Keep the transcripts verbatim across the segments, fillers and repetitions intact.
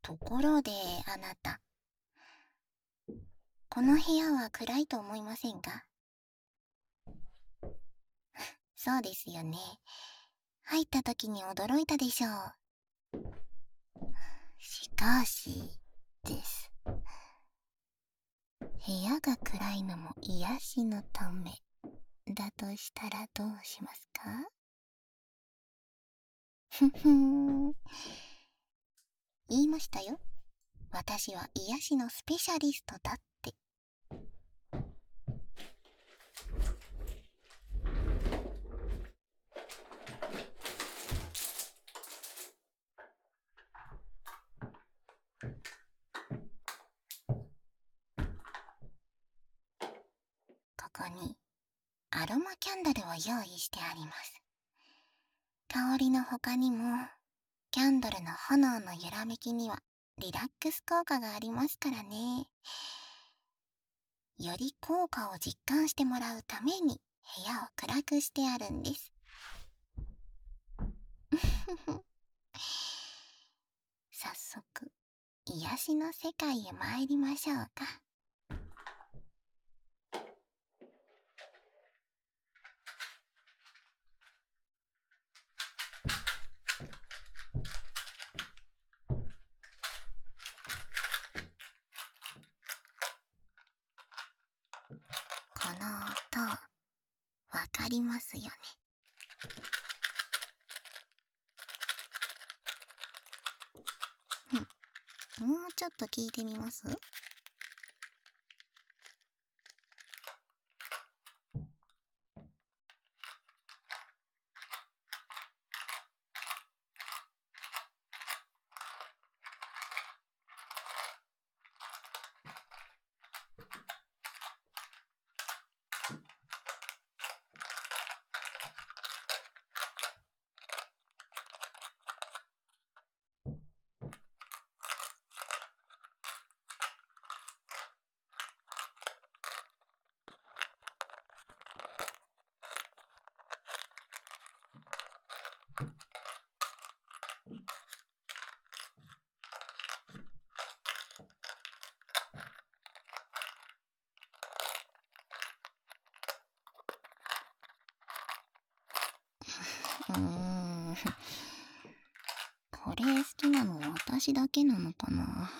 ところで、あなた。この部屋は暗いと思いませんか？そうですよね。入った時に驚いたでしょう。しかし、です。部屋が暗いのも癒しのためだとしたらどうしますか？ふふん。言いましたよ。私は癒しのスペシャリストだって。ここにアロマキャンドルを用意してあります。香りの他にも、キャンドルの炎の揺らめきにはリラックス効果がありますからね。より効果を実感してもらうために部屋を暗くしてあるんです。早速、癒しの世界へ参りましょうか。この音、わかりますよね。うん、もうちょっと聞いてみます？うーん。これ好きなのは私だけなのかな。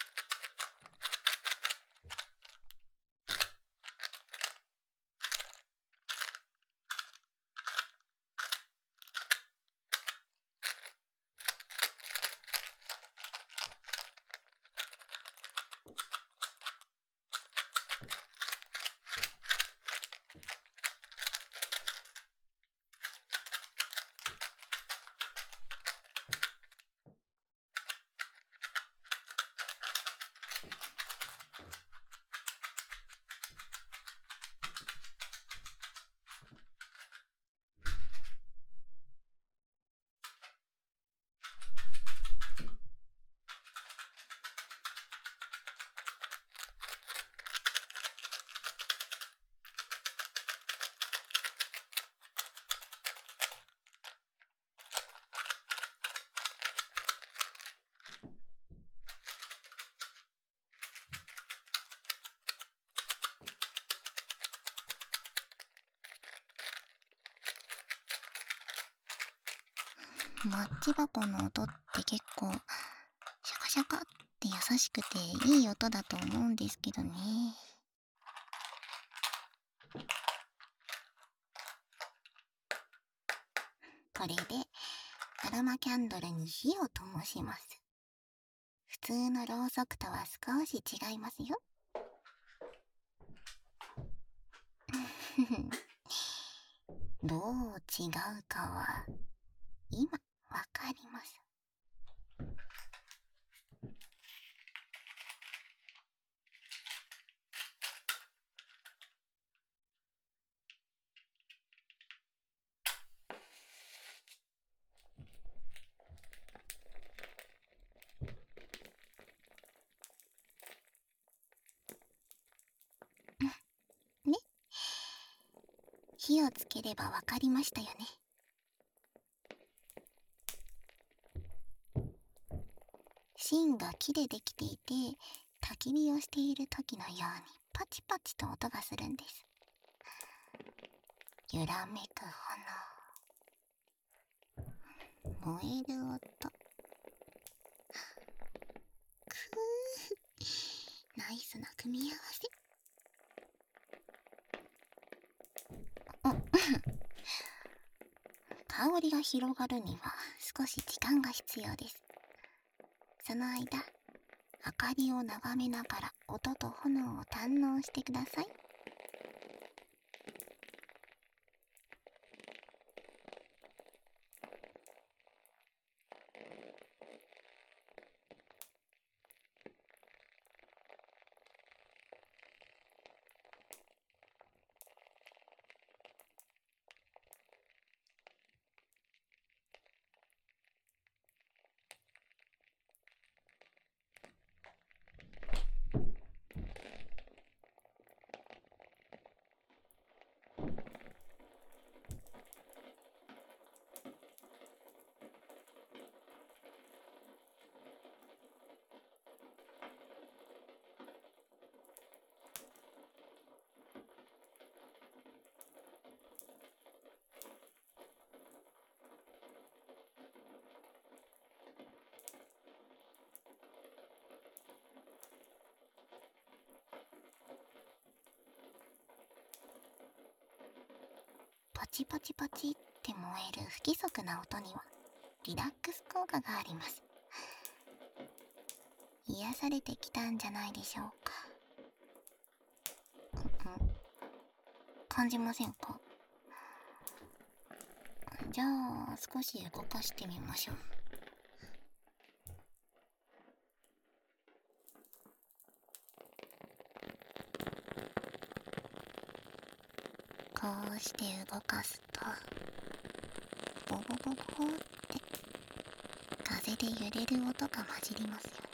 マッチ箱の音って結構シャカシャカって優しくていい音だと思うんですけどね。これでアロマキャンドルに火を灯します。普通のろうそくとは少し違いますよ。どう違うかは今わかります。ね、火をつければわかりましたよね。 芯が木でできていて、焚き火をしている時のようにパチパチと音がするんです。揺らめく炎、燃える音、くー、ナイスな組み合わせ。香りが広がるには少し時間が必要です。その間、明かりを眺めながら音と炎を堪能してください。パチパチパチって燃える不規則な音にはリラックス効果があります。癒されてきたんじゃないでしょうか。うん、感じませんか？じゃあ少し動かしてみましょう。こうして動かすとボボボボって風で揺れる音が混じりますよね。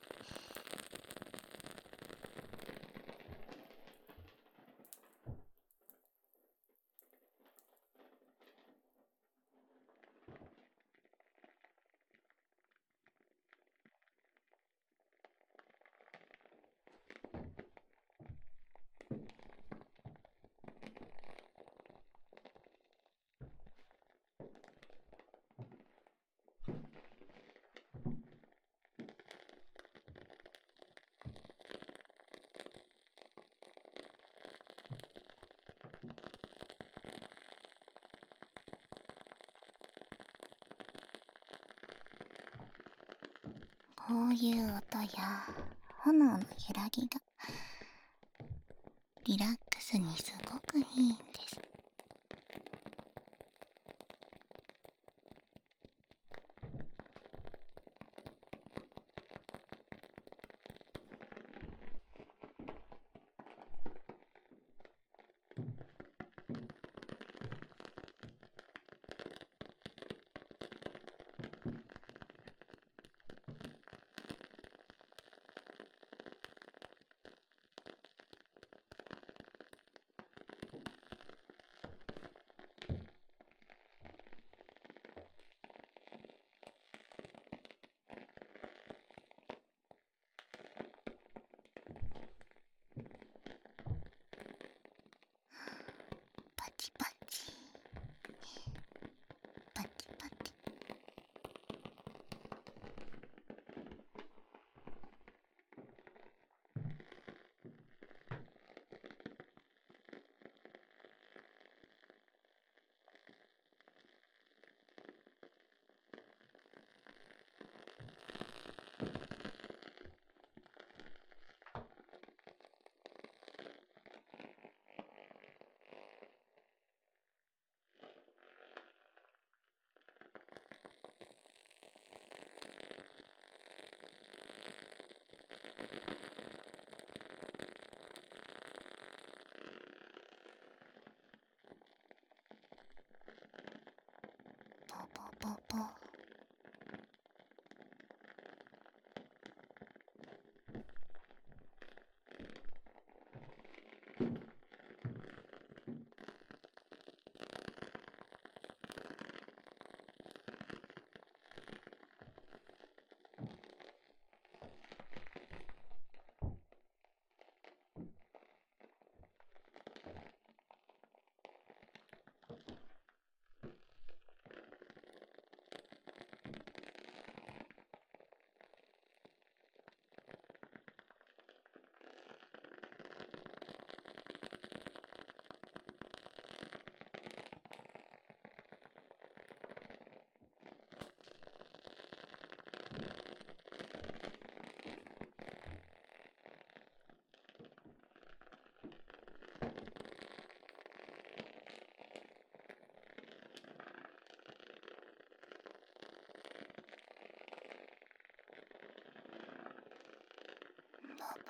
こういう音や炎の揺らぎがリラックスにすごくいいんです。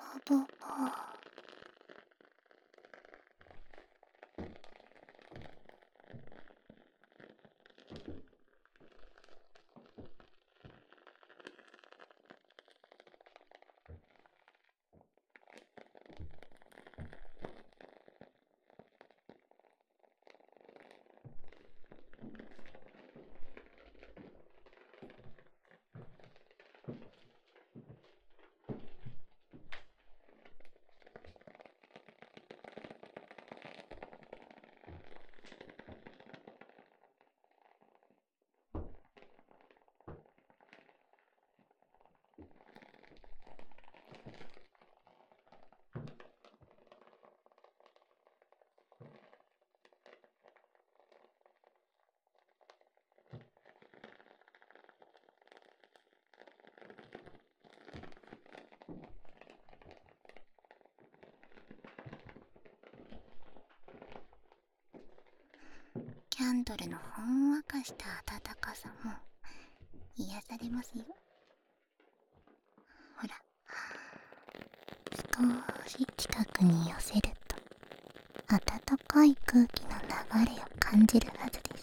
ぼぼ。キャンドルのほんわかした温かさも癒されますよ。ほら、少し近くに寄せると温かい空気の流れを感じるはずです。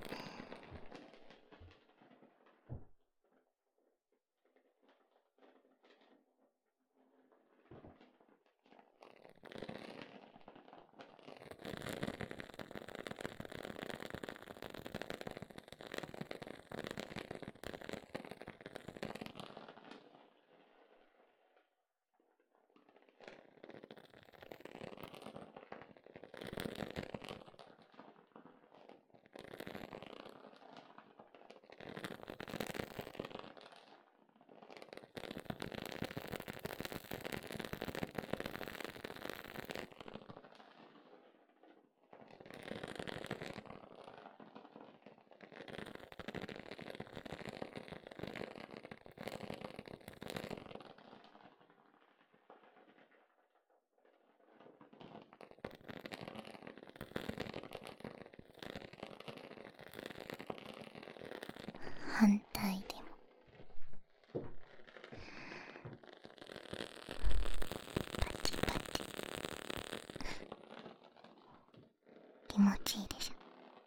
反対でもパチパチ、気持ちいいでしょ。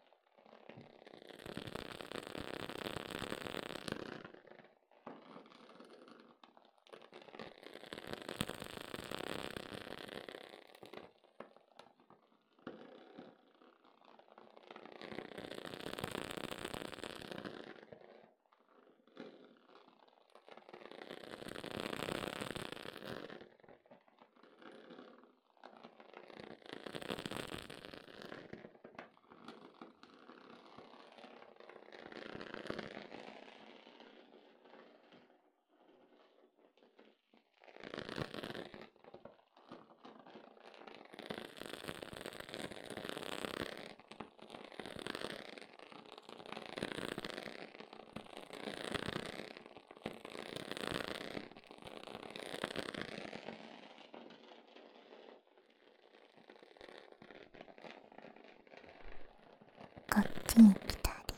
こっちに来たり、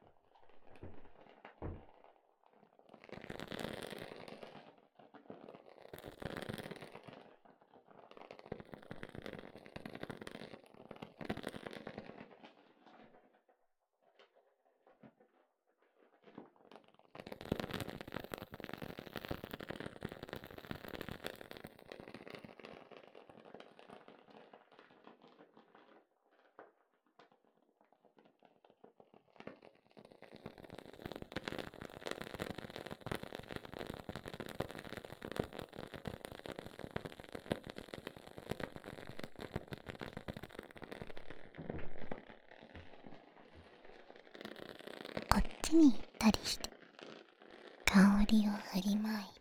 こっちに行ったりして、香りを振りまいて、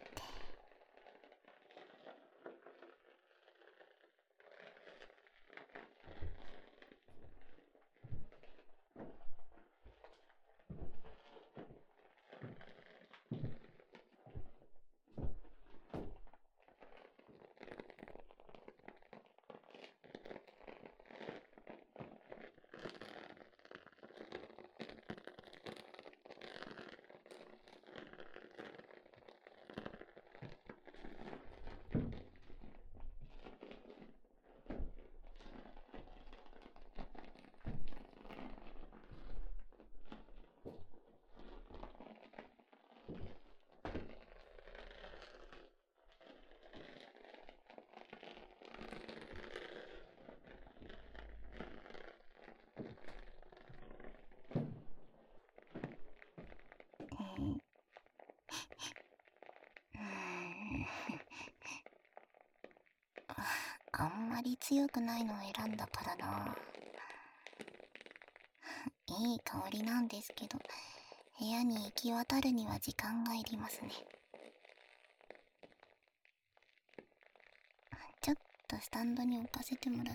あんまり強くないのを選んだからな。いい香りなんですけど、部屋に行き渡るには時間がいりますね。ちょっとスタンドに置かせてもらって。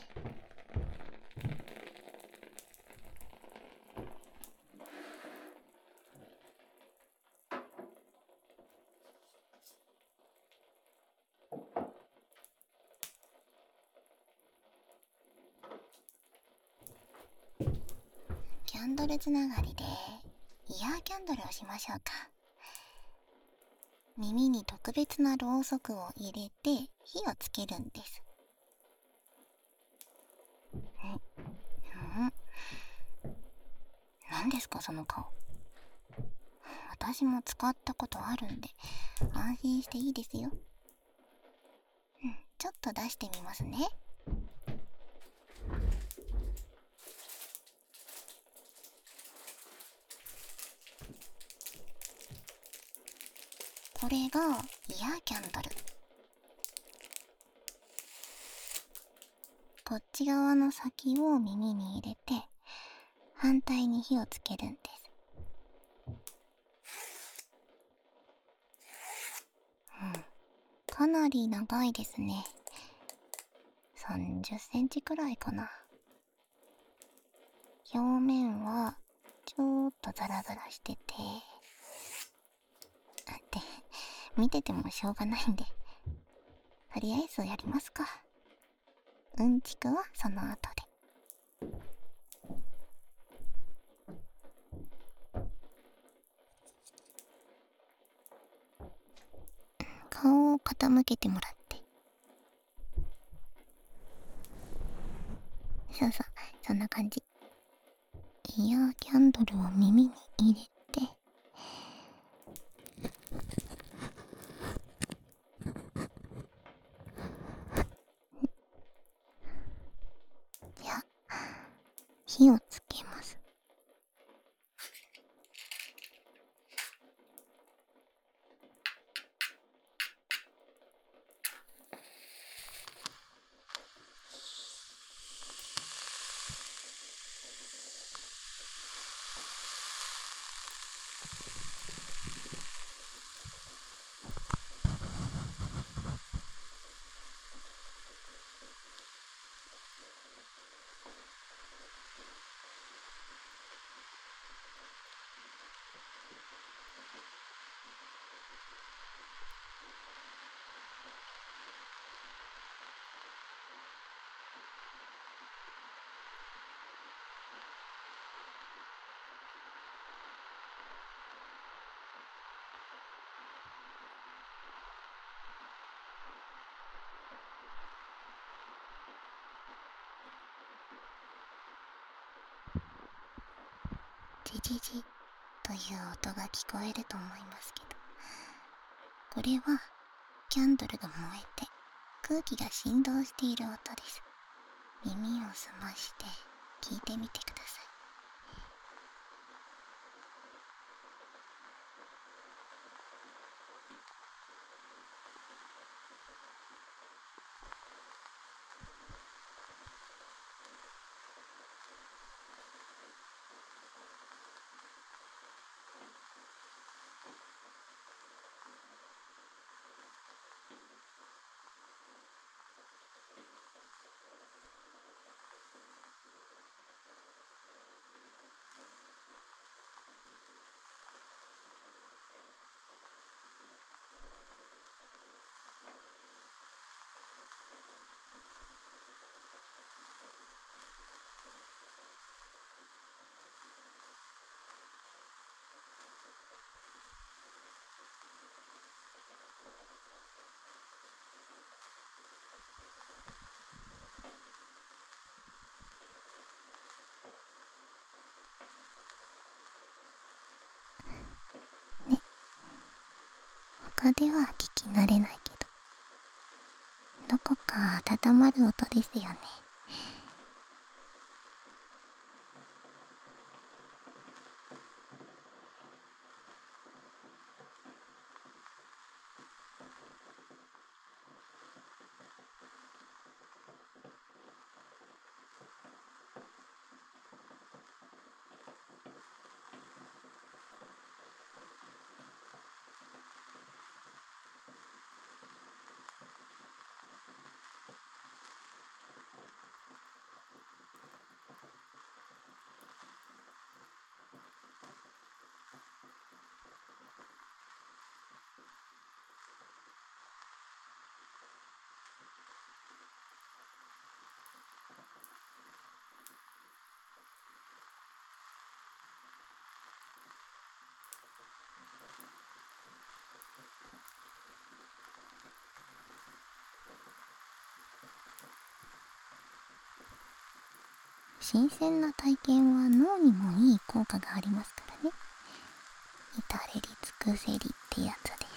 キャンドルつながりでイヤーキャンドルをしましょうか。耳に特別なろうそくを入れて火をつけるんです。んん何ですかその顔。私も使ったことあるんで安心していいですよ。うん、ちょっと出してみますね。これがイヤーキャンドル。こっち側の先を耳に入れて反対に火をつけるんです。うん、かなり長いですね。さんじゅっセンチくらいかな。表面はちょっとザラザラしてて、あって見ててもしょうがないんで、とりあえずやりますか。うんちくはその後で。顔を傾けてもらって。そうそう、そんな感じ。イヤーキャンドルを耳に入れて、じゃあ火をつけます。ジジジという音が聞こえると思いますけど、これはキャンドルが燃えて空気が振動している音です。耳を澄まして聞いてみてください。ね、他では聞き慣れないけど、どこか温まる音ですよね。 新鮮な体験は脳にもいい効果がありますからね。至れり尽くせりってやつです。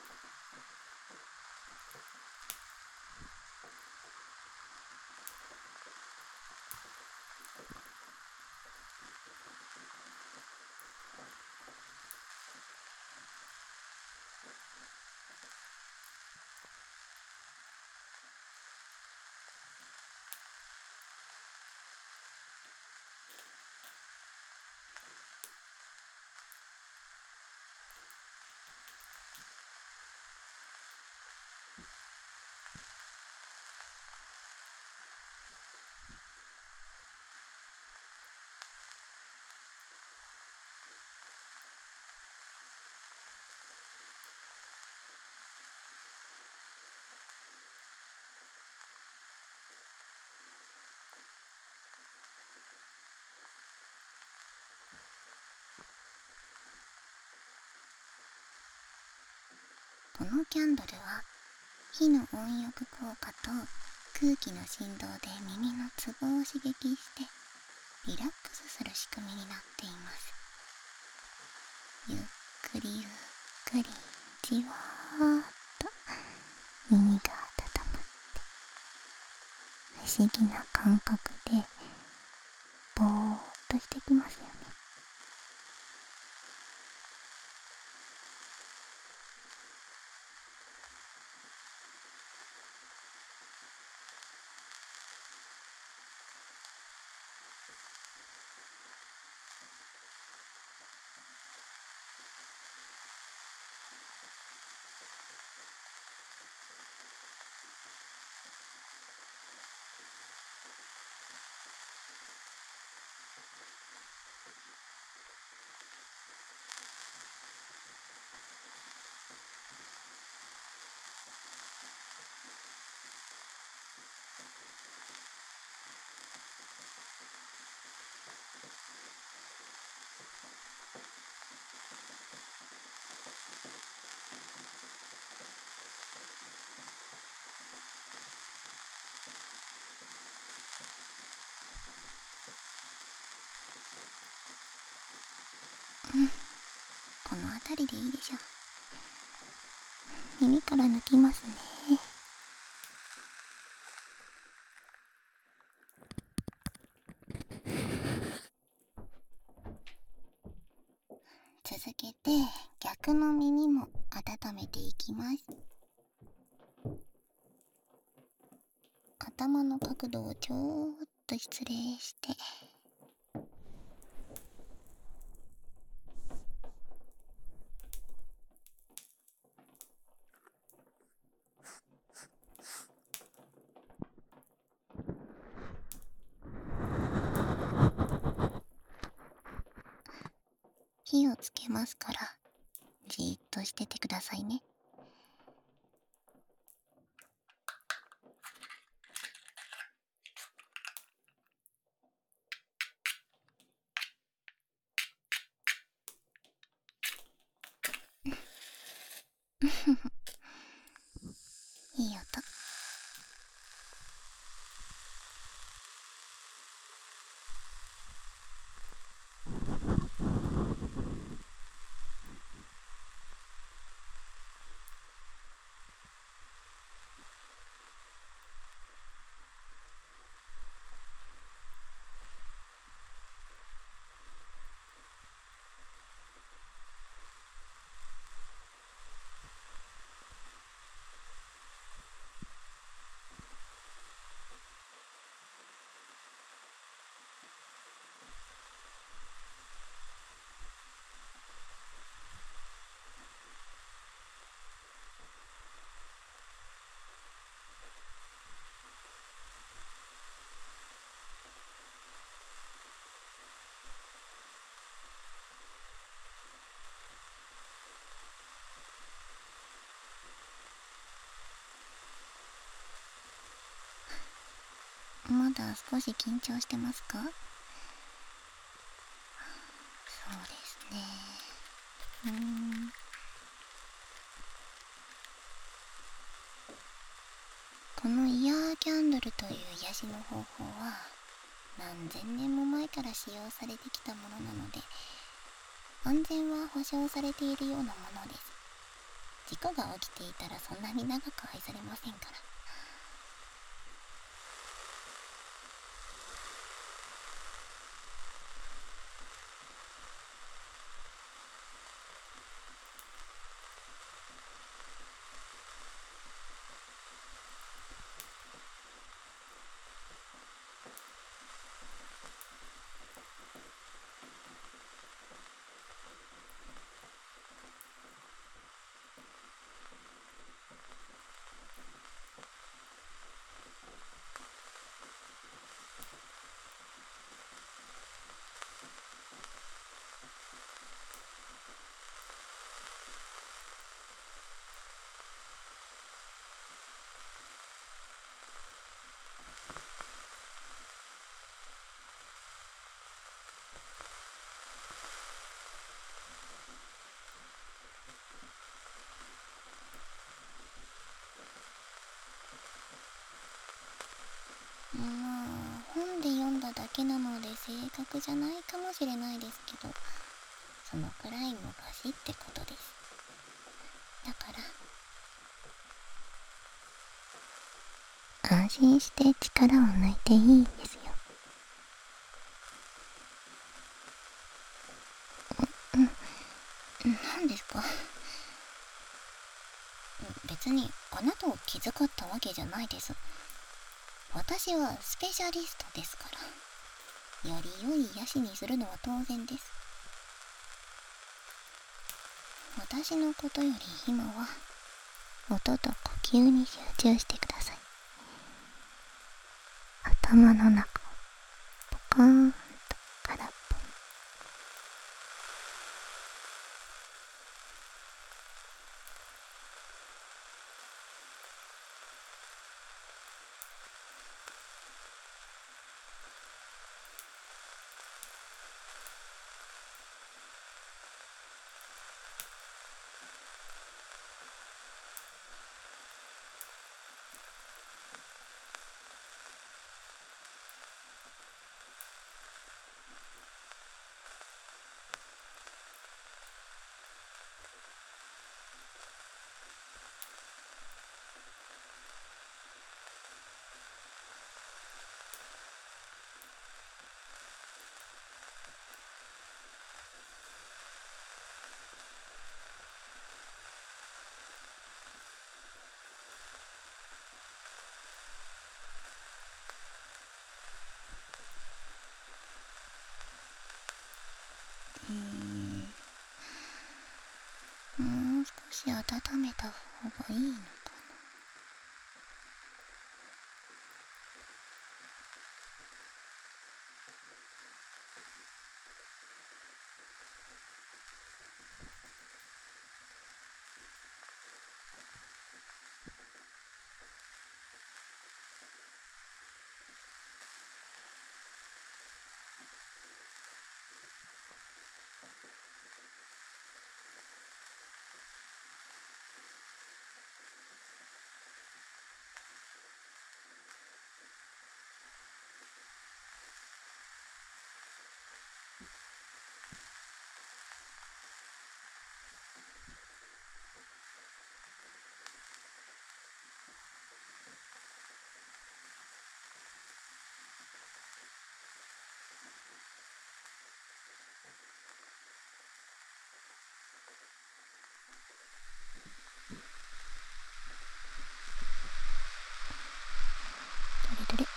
このキャンドルは火の温浴効果と空気の振動で耳のツボを刺激してリラックスする仕組みになっています。ゆっくりゆっくりじわーっと耳が温まって不思議な感覚でぼーっとしてきますよね。うん、この辺りでいいでしょ。耳から抜きますね。続けて逆の耳も温めていきます。頭の角度をちょっと失礼して火をつけますからじーっとしててくださいね。いい音。まだ少し緊張してますか？そうですね。うーん。このイヤーキャンドルという癒しの方法は何千年も前から使用されてきたものなので、安全は保証されているようなものです。事故が起きていたらそんなに長く愛されませんから。まあ本で読んだだけなので正確じゃないかもしれないですけど、そのくらい昔ってことです。だから安心して力を抜いていいんですよ。何ですか？別にあなたを気遣ったわけじゃないです。私はスペシャリストですから、より良い癒しにするのは当然です。私のことより今は音と呼吸に集中してください。頭の中をポカーンと空っぽに。うーん、もう少し温めた方がいいのかな。どれどれ。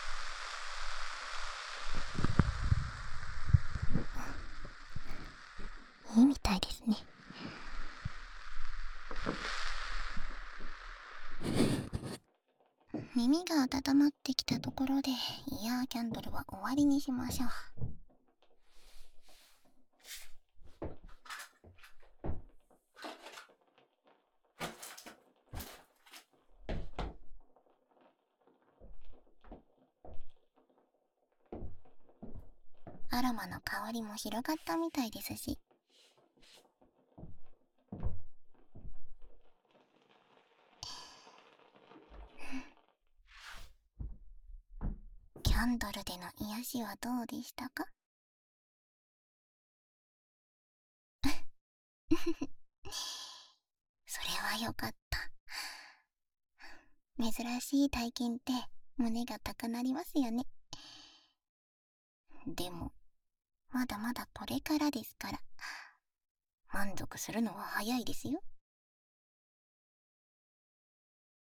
いいみたいですね。耳が温まってきたところでイヤーキャンドルは終わりにしましょう。アロマの香りも広がったみたいですし、今ャンドルでの癒しはどうでしたか？それはよかった。珍しい体験って胸が高鳴りますよね。でも、まだまだこれからですから、満足するのは早いですよ。